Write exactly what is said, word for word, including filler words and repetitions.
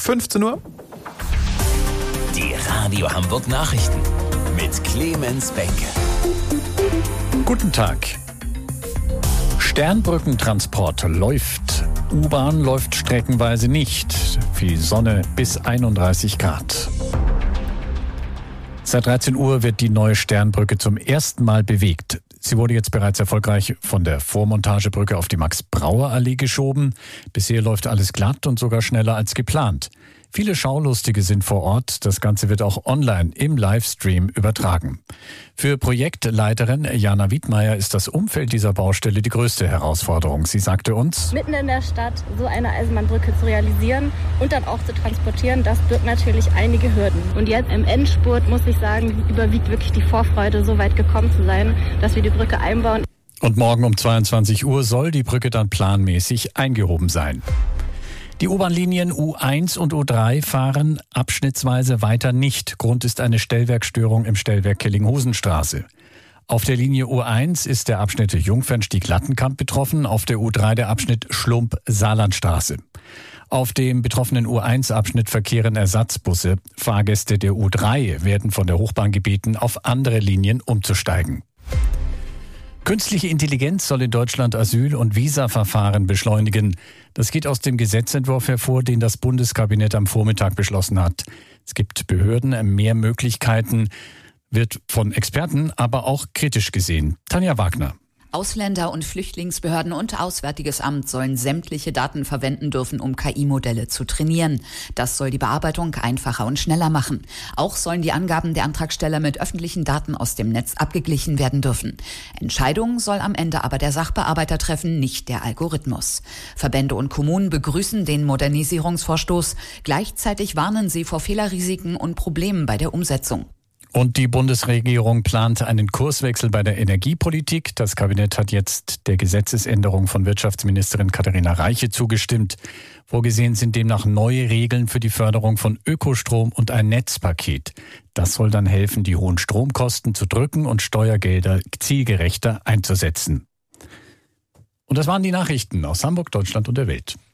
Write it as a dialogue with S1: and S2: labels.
S1: fünfzehn Uhr.
S2: Die Radio Hamburg Nachrichten mit Clemens Benke.
S3: Guten Tag. Sternbrückentransport läuft. U-Bahn läuft streckenweise nicht. Viel Sonne bis einunddreißig Grad. Seit dreizehn Uhr wird die neue Sternbrücke zum ersten Mal bewegt. Sie wurde jetzt bereits erfolgreich von der Vormontagebrücke auf die Max-Brauer-Allee geschoben. Bisher läuft alles glatt und sogar schneller als geplant. Viele Schaulustige sind vor Ort. Das Ganze wird auch online im Livestream übertragen. Für Projektleiterin Jana Wiedmeier ist das Umfeld dieser Baustelle die größte Herausforderung. Sie sagte uns:
S4: Mitten in der Stadt so eine Eisenbahnbrücke zu realisieren und dann auch zu transportieren, das birgt natürlich einige Hürden. Und jetzt im Endspurt, muss ich sagen, überwiegt wirklich die Vorfreude, so weit gekommen zu sein, dass wir die Brücke einbauen.
S3: Und morgen um zweiundzwanzig Uhr soll die Brücke dann planmäßig eingehoben sein. Die U-Bahn-Linien U eins und U drei fahren abschnittsweise weiter nicht. Grund ist eine Stellwerkstörung im Stellwerk Kellinghusenstraße. Auf der Linie U eins ist der Abschnitt Jungfernstieg-Lattenkamp betroffen, auf der U drei der Abschnitt Schlump-Saarlandstraße. Auf dem betroffenen U eins Abschnitt verkehren Ersatzbusse. Fahrgäste der U drei werden von der Hochbahn gebeten, auf andere Linien umzusteigen. Künstliche Intelligenz soll in Deutschland Asyl- und Visaverfahren beschleunigen. Das geht aus dem Gesetzentwurf hervor, den das Bundeskabinett am Vormittag beschlossen hat. Es gibt Behörden mehr Möglichkeiten, wird von Experten aber auch kritisch gesehen. Tanja Wagner.
S5: Ausländer- und Flüchtlingsbehörden und Auswärtiges Amt sollen sämtliche Daten verwenden dürfen, um K I-Modelle zu trainieren. Das soll die Bearbeitung einfacher und schneller machen. Auch sollen die Angaben der Antragsteller mit öffentlichen Daten aus dem Netz abgeglichen werden dürfen. Entscheidungen soll am Ende aber der Sachbearbeiter treffen, nicht der Algorithmus. Verbände und Kommunen begrüßen den Modernisierungsvorstoß. Gleichzeitig warnen sie vor Fehlerrisiken und Problemen bei der Umsetzung.
S3: Und die Bundesregierung plant einen Kurswechsel bei der Energiepolitik. Das Kabinett hat jetzt der Gesetzesänderung von Wirtschaftsministerin Katharina Reiche zugestimmt. Vorgesehen sind demnach neue Regeln für die Förderung von Ökostrom und ein Netzpaket. Das soll dann helfen, die hohen Stromkosten zu drücken und Steuergelder zielgerechter einzusetzen. Und das waren die Nachrichten aus Hamburg, Deutschland und der Welt.